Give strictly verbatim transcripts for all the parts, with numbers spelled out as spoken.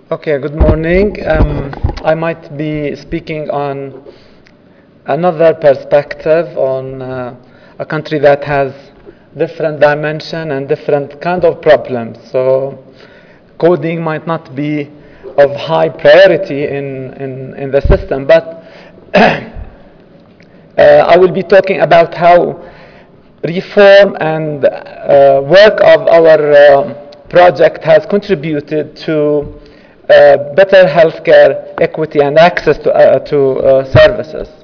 Okay, good morning. Um, I might be speaking on another perspective on uh, a country that has different dimension and different kind of problems. So coding might not be of high priority in, in, in the system, but uh, I will be talking about how reform and uh, work of our uh, project has contributed to uh, better healthcare equity and access to, uh, to uh, services.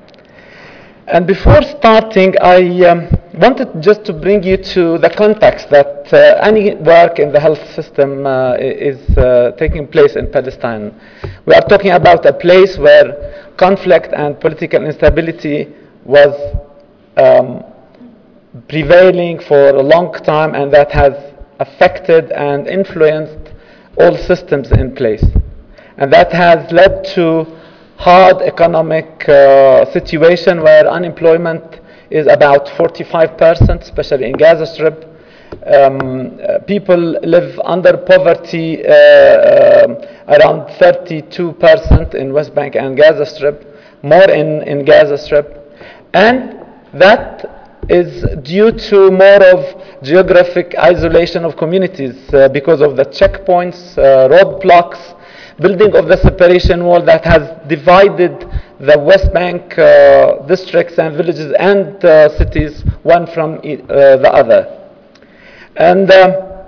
And before starting, I um, wanted just to bring you to the context that uh, any work in the health system uh, is uh, taking place in Palestine. We are talking about a place where conflict and political instability was um, prevailing for a long time, and that has affected and influenced all systems in place. And that has led to hard economic uh, situation where unemployment is about forty-five percent, especially in Gaza Strip. Um, uh, people live under poverty uh, uh, around thirty-two percent in West Bank and Gaza Strip, more in, in Gaza Strip. And that is due to more of geographic isolation of communities uh, because of the checkpoints, uh, roadblocks, building of the separation wall that has divided the West Bank uh, districts and villages and uh, cities one from e- uh, the other. And uh,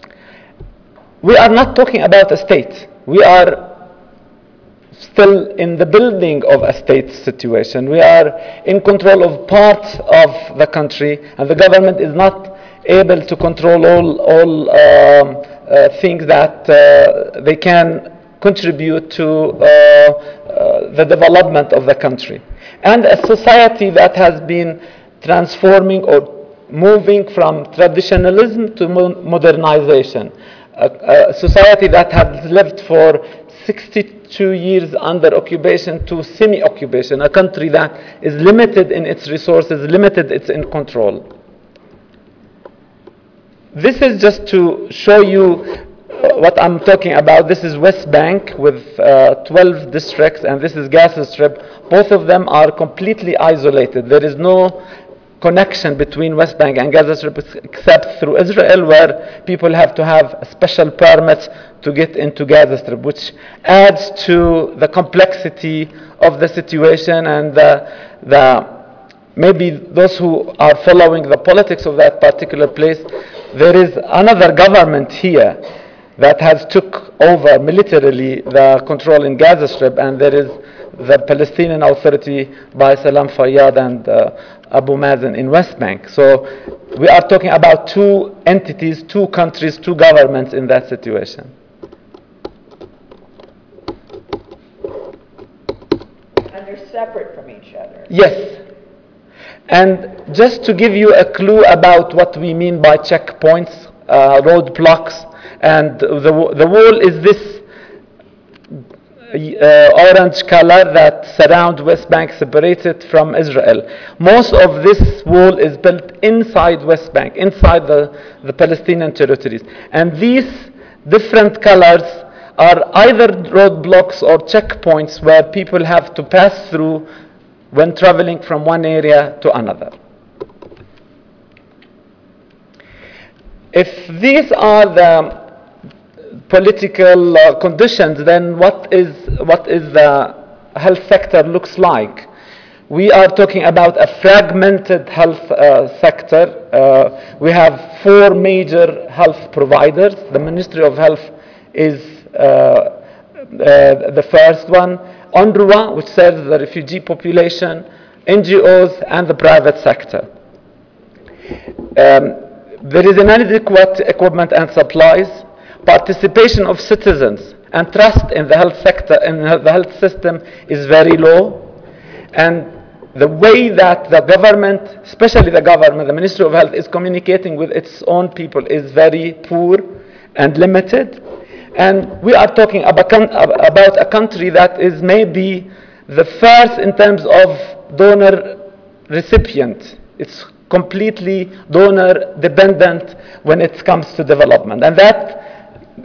we are not talking about a state. We are still in the building of a state situation. We are in control of parts of the country, and the government is not able to control all, all um, uh, things that uh, they can contribute to uh, uh, the development of the country. And a society that has been transforming or moving from traditionalism to modernization. A, a society that has lived for sixty-two years under occupation to semi-occupation, a country that is limited in its resources, limited its in control. This is just to show you what I'm talking about. This is West Bank with uh, twelve districts, and this is Gaza Strip. Both of them are completely isolated. There is no connection between West Bank and Gaza Strip except through Israel, where people have to have special permits to get into Gaza Strip, which adds to the complexity of the situation and the, the maybe those who are following the politics of that particular place. There is another government here that has took over militarily the control in Gaza Strip, and there is the Palestinian Authority by Salam Fayyad and uh, Abu Mazen in West Bank. So we are talking about two entities, two countries, two governments in that situation. And they're separate from each other. Yes. And just to give you a clue about what we mean by checkpoints, uh, roadblocks, and the, the wall is this uh, orange color that surrounds West Bank, separated from Israel. Most of this wall is built inside West Bank, inside the, the Palestinian territories. And these different colors are either roadblocks or checkpoints where people have to pass through when traveling from one area to another. If these are the political uh, conditions, then what is what is the health sector looks like? We are talking about a fragmented health uh, sector. Uh, we have four major health providers. The Ministry of Health is uh, uh, the first one. UNRWA, which serves the refugee population, N G Os, and the private sector. Um, there is inadequate equipment and supplies. Participation of citizens and trust in the health sector and the health system is very low. And the way that the government, especially the government, the Ministry of Health, is communicating with its own people is very poor and limited. And we are talking about a country that is maybe the first in terms of donor recipient. It's completely donor dependent when it comes to development. And that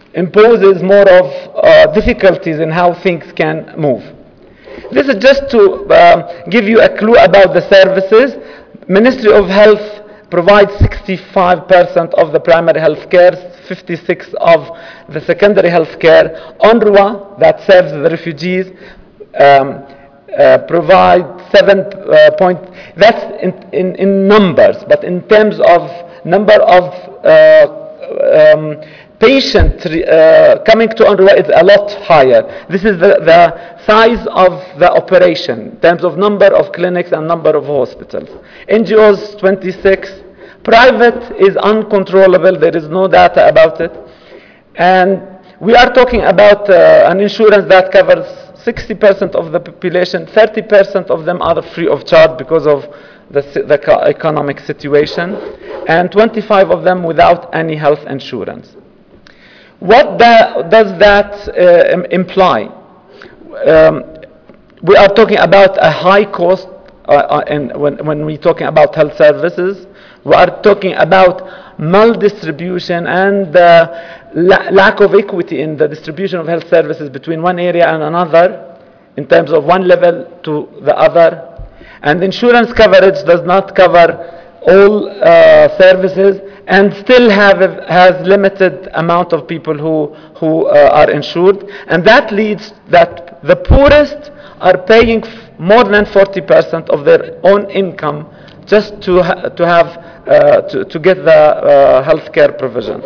imposes more of uh, difficulties in how things can move. This is just to um, give you a clue about the services. Ministry of Health provides sixty-five percent of the primary health care, fifty-six of the secondary health care. UNRWA, that serves the refugees, um, uh, provides seven uh, point, that's in, in, in numbers, but in terms of number of uh, um, patient uh, coming to UNRWA is a lot higher. This is the, the size of the operation in terms of number of clinics and number of hospitals. N G Os twenty-six. Private is uncontrollable. There is no data about it. And we are talking about uh, an insurance that covers sixty percent of the population. thirty percent of them are free of charge because of the, the economic situation, and twenty-five of them without any health insurance. What that, does that uh, imply? Um, we are talking about a high cost, uh, uh, and when, when we're talking about health services, we are talking about maldistribution and uh, la- lack of equity in the distribution of health services between one area and another, in terms of one level to the other. And insurance coverage does not cover all uh, services, and still have has limited amount of people who who uh, are insured, and that leads that the poorest are paying f- more than forty percent of their own income just to ha- to have uh, to to get the uh, healthcare provision.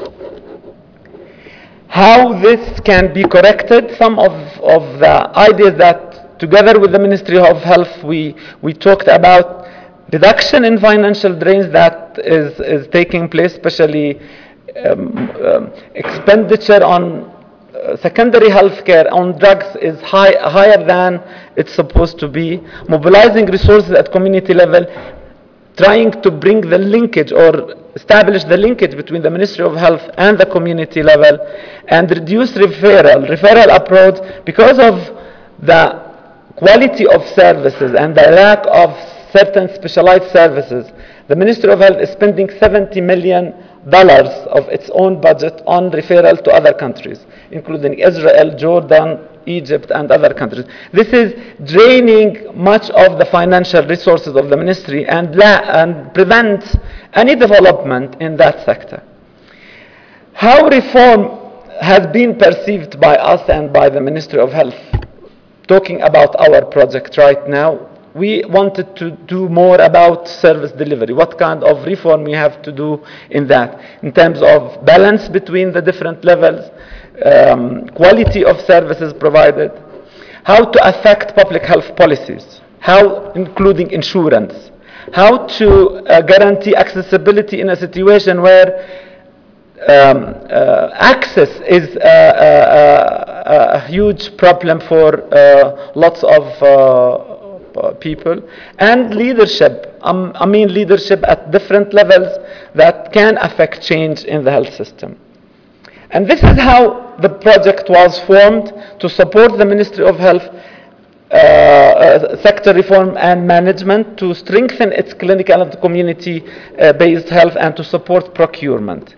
How this can be corrected? Some of of the ideas that, together with the Ministry of Health, we we talked about. Reduction in financial drains that is, is taking place, especially um, um, expenditure on uh, secondary health care, on drugs is high, higher than it's supposed to be. Mobilizing resources at community level, trying to bring the linkage or establish the linkage between the Ministry of Health and the community level, and reduce referral, referral approach because of the quality of services and the lack of certain specialized services. The Ministry of Health is spending seventy million dollars of its own budget on referral to other countries, including Israel, Jordan, Egypt, and other countries. This is draining much of the financial resources of the ministry and, la- and prevents any development in that sector. How reform has been perceived by us and by the Ministry of Health? Talking about our project right now, we wanted to do more about service delivery. What kind of reform we have to do in that, in terms of balance between the different levels, um, quality of services provided, how to affect public health policies, how, including insurance, how to uh, guarantee accessibility in a situation where um, uh, access is a, a, a, a huge problem for uh, lots of uh, people, and leadership. Um, I mean leadership at different levels that can affect change in the health system. And this is how the project was formed, to support the Ministry of Health uh, uh, sector reform and management, to strengthen its clinical and community-based uh, health, and to support procurement.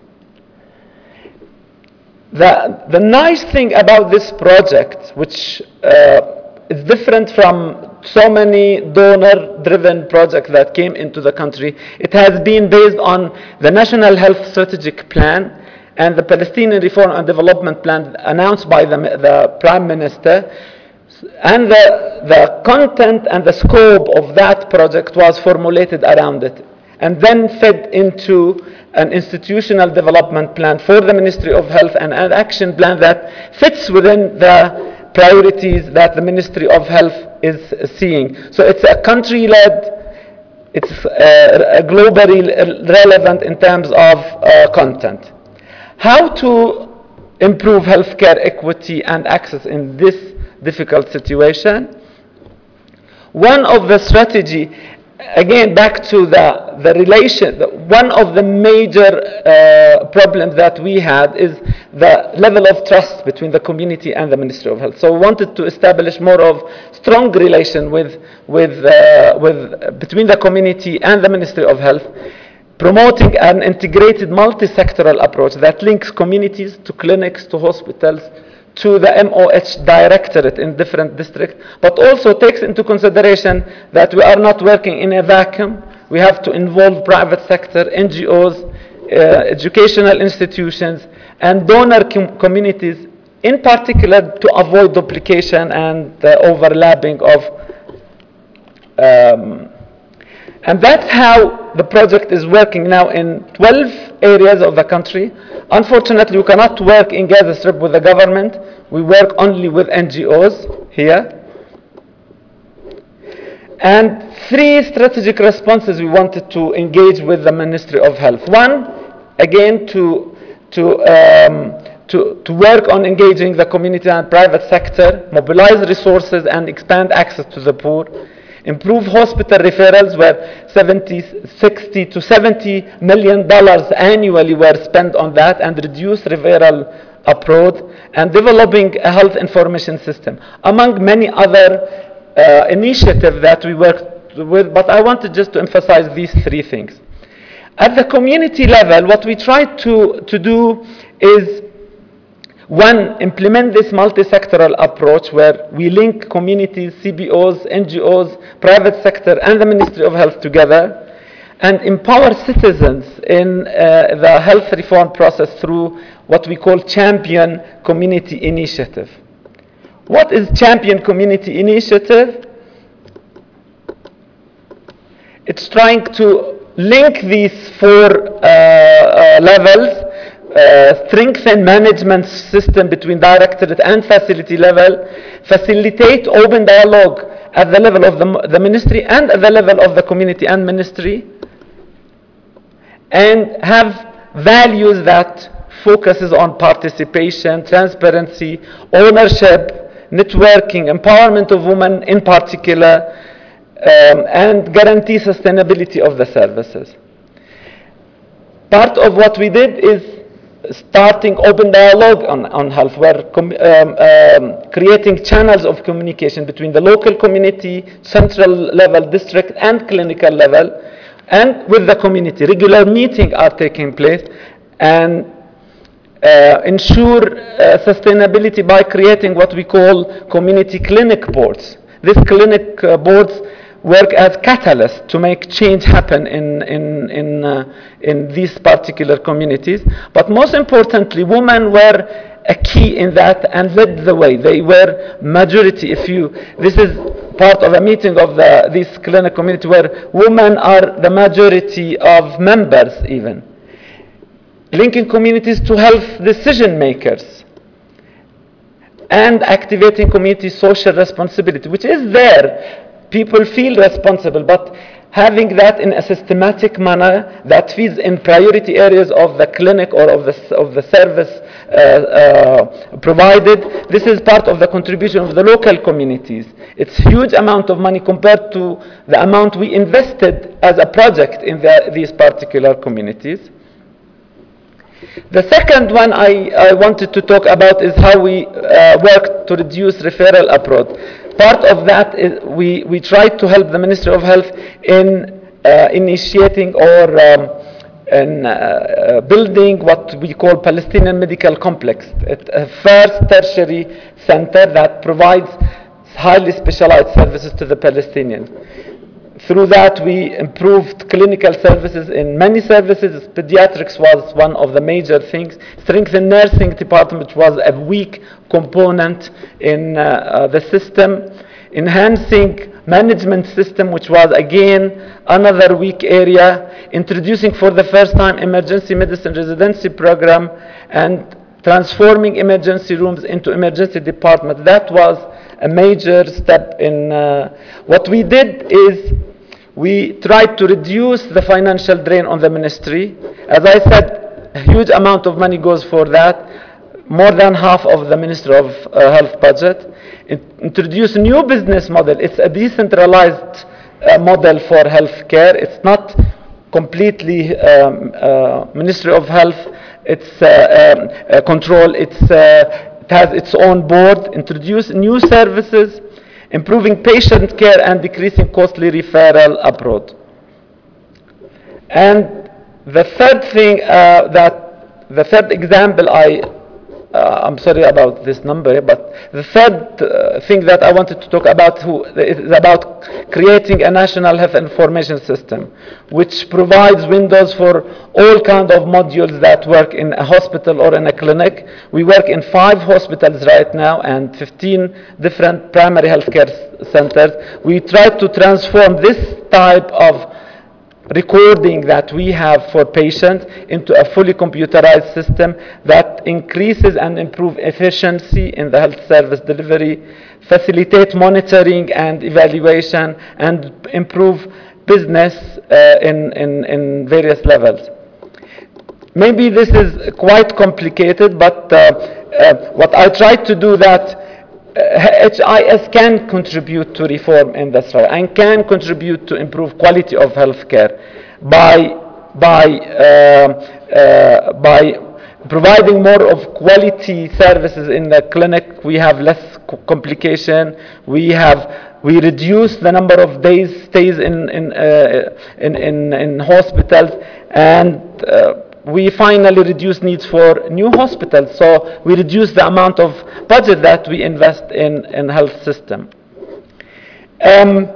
The, the nice thing about this project, which uh, is different from so many donor-driven projects that came into the country, it has been based on the National Health Strategic Plan and the Palestinian Reform and Development Plan announced by the, the Prime Minister. And the, the content and the scope of that project was formulated around it, and then fed into an institutional development plan for the Ministry of Health, and an action plan that fits within the priorities that the Ministry of Health is seeing. So it's a country-led, it's uh, globally relevant in terms of uh, content. How to improve healthcare equity and access in this difficult situation? One of the strategy, again back to the, the relation, one of the major uh, problems that we had is the level of trust between the community and the Ministry of Health. So we wanted to establish more of strong relation with, with, uh, with, between the community and the Ministry of Health. promoting an integrated multi-sectoral approach that links communities to clinics, to hospitals, to the M O H directorate in different districts, but also takes into consideration that we are not working in a vacuum. We have to involve private sector, N G Os, uh, educational institutions, and donor com communities, in particular to avoid duplication and uh, overlapping of um, and that's how the project is working now in twelve areas of the country. Unfortunately, we cannot work in Gaza Strip with the government. We work only with N G Os here. And three strategic responses we wanted to engage with the Ministry of Health. One, again, to, to, um, to, to work on engaging the community and private sector, mobilize resources and expand access to the poor. Improve hospital referrals, where seventy, sixty to seventy million dollars annually were spent on that, and reduce referral abroad, and developing a health information system, among many other uh, initiatives that we worked with. But I wanted just to emphasize these three things. At the community level, what we tried to, to do is, one, implement this multi-sectoral approach where we link communities, C B Os, N G Os, private sector, and the Ministry of Health together, and empower citizens in uh, the health reform process through what we call Champion Community Initiative. What is Champion Community Initiative? It's trying to link these four uh, uh, levels, Uh, strengthen management system between directorate and facility level, facilitate open dialogue at the level of the, the ministry and at the level of the community and ministry, and have values that focuses on participation, transparency, ownership, networking, empowerment of women in particular, um, and guarantee sustainability of the services. Part of what we did is starting open dialogue on, on health, where um, um, creating channels of communication between the local community, central level, district, and clinical level, and with the community. Regular meetings are taking place, and uh, ensure uh, sustainability by creating what we call community clinic boards. These clinic uh, boards work as catalysts to make change happen in, in, in, uh, in these particular communities. But most importantly, women were a key in that and led the way. They were majority. If you, this is part of a meeting of the, this clinic community where women are the majority of members even. Linking communities to health decision makers, and activating community social responsibility, which is there. People feel responsible, but having that in a systematic manner that feeds in priority areas of the clinic or of the, of the service uh, uh, provided, this is part of the contribution of the local communities. It's a huge amount of money compared to the amount we invested as a project in the, these particular communities. The second one I, I wanted to talk about is how we uh, work to reduce referral abroad. Part of that is we, we tried to help the Ministry of Health in uh, initiating or um, in, uh, building what we call Palestinian Medical Complex. It's a first tertiary center that provides highly specialized services to the Palestinians. Through that, we improved clinical services in many services. Pediatrics was one of the major things. Strengthened nursing department, which was a weak component in uh, uh, the system. Enhancing management system, which was again another weak area. Introducing for the first time emergency medicine residency program, and transforming emergency rooms into emergency departments. That was a major step in uh, what we did is we tried to reduce the financial drain on the ministry. As I said, a huge amount of money goes for that, more than half of the Ministry of uh, Health budget. It introduce a new business model. It's a decentralized uh, model for healthcare. It's not completely um, uh, Ministry of Health. It's uh, um, uh, control. It's uh, it has its own board. Introduce new services, improving patient care and decreasing costly referral abroad. And The third thing uh, that, the third example I, uh, I'm sorry about this number, but the third uh, thing that I wanted to talk about who, is about creating a national health information system, which provides windows for all kinds of modules that work in a hospital or in a clinic. We work in five hospitals right now and fifteen different primary healthcare centers. We try to transform this type of recording that we have for patients into a fully computerized system that increases and improves efficiency in the health service delivery, facilitate monitoring and evaluation, and improve business uh, in, in, in various levels. Maybe this is quite complicated, but uh, uh, what I tried to do that H I S can contribute to reform in this area and can contribute to improve quality of healthcare by by uh, uh, by providing more of quality services in the clinic. We have less complication. We have we reduce the number of days stays in in uh, in, in in hospitals, and uh, we finally reduce needs for new hospitals, so we reduce the amount of budget that we invest in in health system. Um,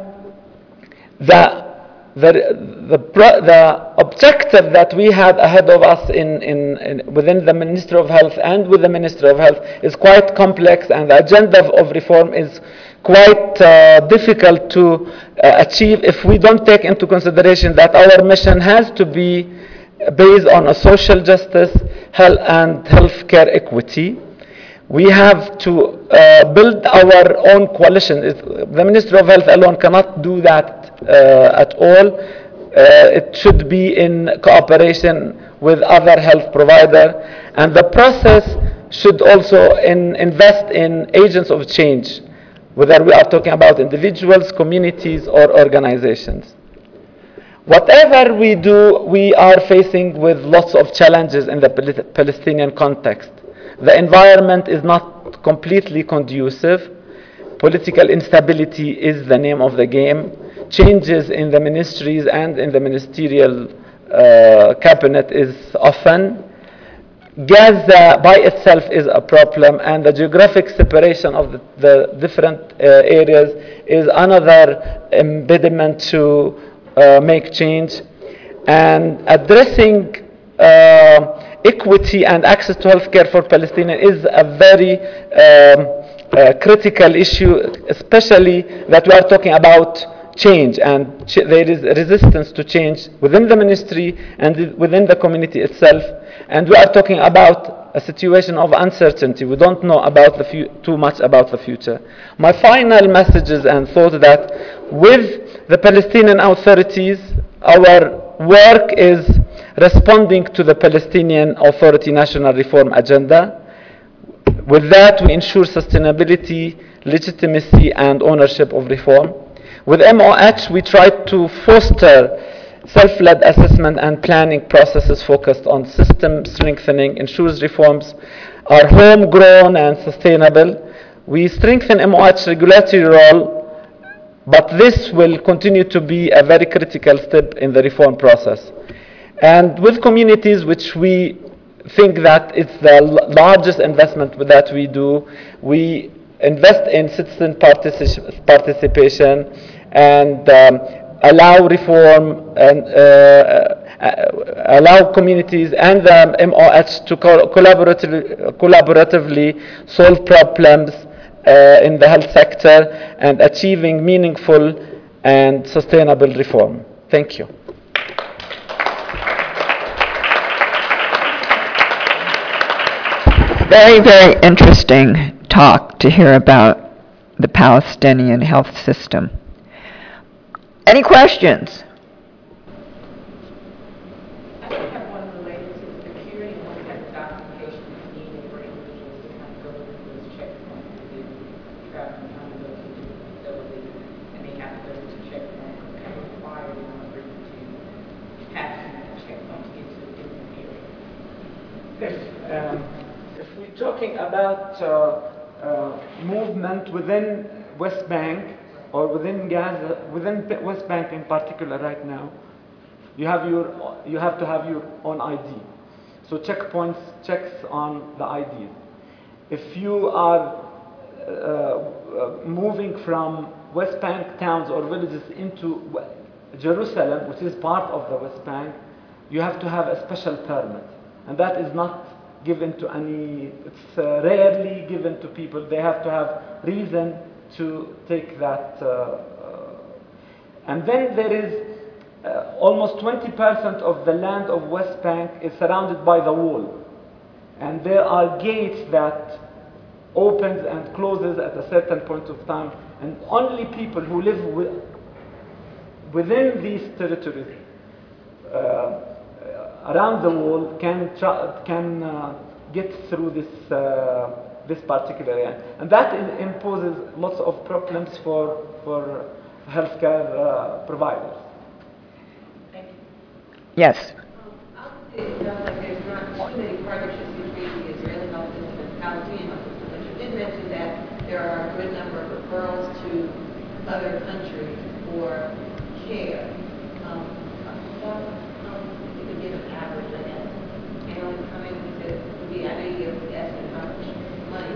the, the, the, the objective that we had ahead of us in, in, in, within the Ministry of Health and with the Ministry of Health is quite complex, and the agenda of reform is quite uh, difficult to uh, achieve if we don't take into consideration that our mission has to be based on a social justice, health and healthcare equity. We have to uh, build our own coalition. It, the Ministry of Health alone cannot do that uh, at all. Uh, it should be in cooperation with other health providers, and the process should also in, invest in agents of change, whether we are talking about individuals, communities, or organizations. Whatever we do, we are facing with lots of challenges in the Palestinian context. The environment is not completely conducive. Political instability is the name of the game. Changes in the ministries and in the ministerial uh, cabinet is often. Gaza by itself is a problem, and the geographic separation of the, the different uh, areas is another impediment to uh, make change. And addressing uh, equity and access to healthcare for Palestinians is a very um, uh, critical issue, especially that we are talking about change, and ch- there is resistance to change within the ministry and within the community itself. And we are talking about a situation of uncertainty. We don't know about the fu- too much about the future. My final messages and thought that with the Palestinian authorities, our work is responding to the Palestinian Authority National Reform Agenda. With that, we ensure sustainability, legitimacy, and ownership of reform. With M O H, we try to foster self-led assessment and planning processes focused on system strengthening, ensures reforms are homegrown and sustainable. We strengthen M O H's regulatory role, but this will continue to be a very critical step in the reform process. And with communities, which we think that it's the largest investment that we do, we invest in citizen partici- participation and um, allow reform and uh, uh, allow communities and the M O H to co- collaboratively, collaboratively solve problems uh, in the health sector and achieving meaningful and sustainable reform. Thank you. Very, very interesting talk to hear about the Palestinian health system. Any questions? I have one related to security and what kind of documentation is needed for individuals to kind of go through those checkpoints to do traveling kind of go to the facility, and they have to go to checkpoints that are required in order to pass through that checkpoint to get to a different area. If, um, if we're talking about uh, uh, movement within West Bank or within Gaza, within West Bank in particular right now, You have your, you have to have your own I D. So checkpoints checks on the I Ds. If you are uh, uh, moving from West Bank towns or villages into Jerusalem, which is part of the West Bank, you have to have a special permit, and that is not given to any. It's uh, rarely given to people. They have to have reason to take that. Uh, uh, and then there is uh, almost twenty percent of the land of West Bank is surrounded by the wall, and there are gates that opens and closes at a certain point of time, and only people who live with, within these territories uh, around the wall can tra- can uh, get through this uh, this particular area, and that is, imposes lots of problems for for healthcare uh, providers. Thank you. Yes. Um, it sounds like there's not too many partnerships between the Israeli health system and the Palestinian health system, but you did mention that there are a good number of referrals to other countries for care. Um, well, um, you could give an average, I guess. And how many would be, I know you have estimate how much money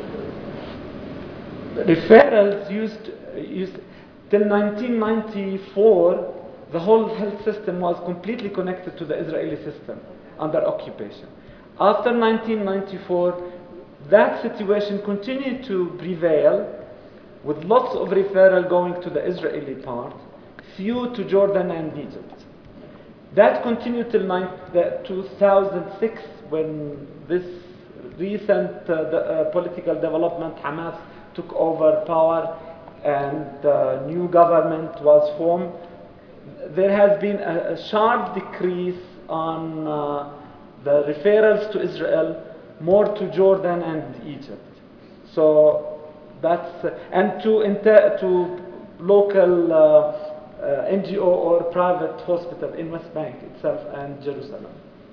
it was. Referrals used used till nineteen ninety-four. The whole health system was completely connected to the Israeli system under occupation. After nineteen ninety-four, that situation continued to prevail, with lots of referral going to the Israeli part, few to Jordan and Egypt. That continued till two thousand six, when this recent uh, the, uh, political development, Hamas took over power and the new government was formed. There has been a, a sharp decrease on uh, the referrals to Israel, more to Jordan and Egypt. So that's uh, and to inter- to local uh, uh, N G O or private hospital in West Bank itself and Jerusalem.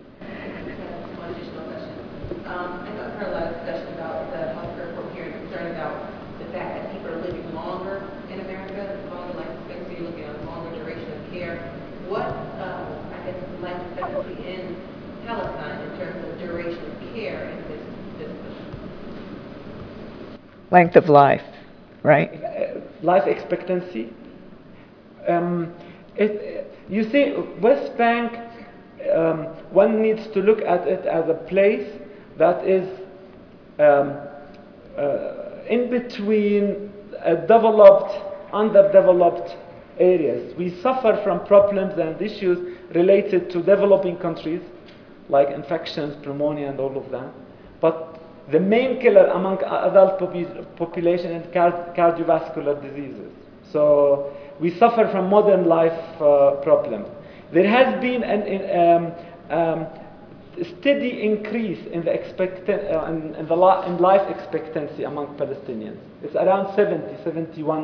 One additional question. Um, I know I've heard a lot of discussion about the healthcare reform here and concern about the fact that people are living longer in America, longer life expectancy, you're looking at a longer duration of care. What, uh, I guess, life expectancy in Palestine in terms of duration of care in this system? Length of life, right? Uh, life expectancy. Um, it, you see, West Bank, um, one needs to look at it as a place that is um, uh, in between a developed, underdeveloped areas. We suffer from problems and issues related to developing countries, like infections, pneumonia, and all of that. But the main killer among adult popu- population is car- cardiovascular diseases. So we suffer from modern life uh, problems. There has been an in, um, um, steady increase in the expect- uh, in, in the li- in life expectancy among Palestinians. It's around seventy, seventy-one.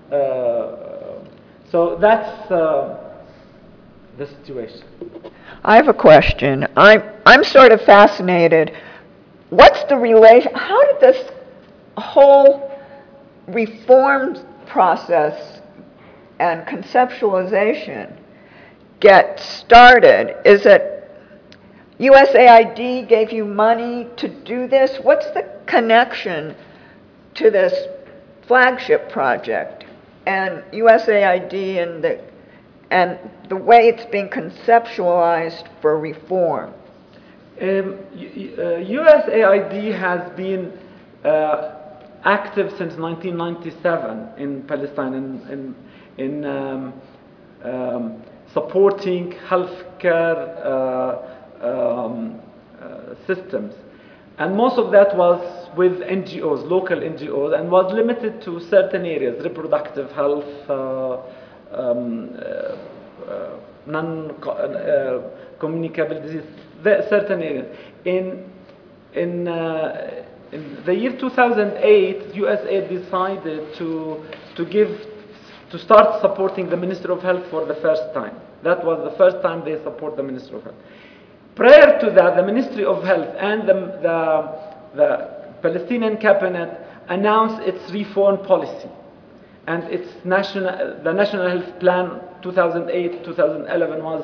Uh, so that's uh, the situation. I have a question. I'm, I'm sort of fascinated. What's the relation? How did this whole reform process and conceptualization get started? Is it U S A I D gave you money to do this? What's the connection to this flagship project and U S A I D and the and the way it's being conceptualized for reform? Um, uh, U S A I D has been uh, active since nineteen ninety-seven in Palestine in, in, in um, um, supporting healthcare uh, um, uh, systems. And most of that was with N G Os, local N G Os, and was limited to certain areas, reproductive health, uh, um, uh, uh, non-communicable uh, disease, certain areas. In, in, uh, in the year two thousand eight, U S A I D decided to, to give, to start supporting the Ministry of Health for the first time. That was the first time they support the Ministry of Health. Prior to that, the Ministry of Health and the, the, the Palestinian cabinet announced its reform policy, and its national, the National Health Plan two thousand eight to two thousand eleven was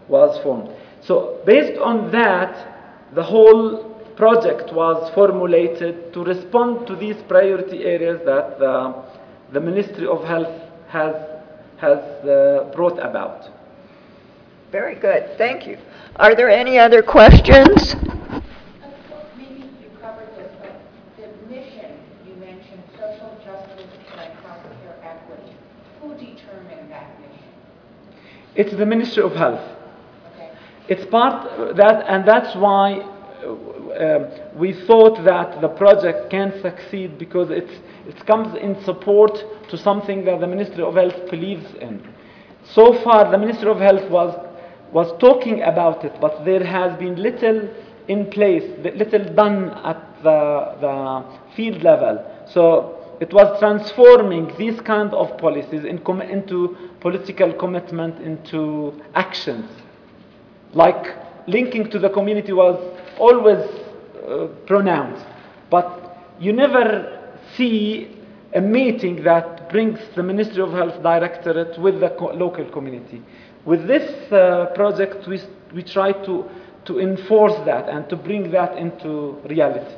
was formed. So based on that, the whole project was formulated to respond to these priority areas that the, the Ministry of Health has, has uh, brought about. Very good, thank you. Are there any other questions? Maybe you covered this, but the mission, you mentioned social justice and healthcare equity. Who determined that mission? It's the Ministry of Health. Okay. It's part that, and that's why uh, we thought that the project can succeed, because it's, it comes in support to something that the Ministry of Health believes in. So far, the Ministry of Health was was talking about it, but there has been little in place, little done at the, the field level. So it was transforming these kind of policies in com into political commitment, into actions. Like linking to the community was always uh, pronounced, but you never see a meeting that brings the Ministry of Health Directorate with the co local community. With this uh, project, we, we try to, to enforce that and to bring that into reality.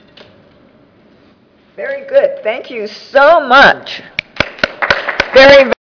Very good. Thank you so much. Very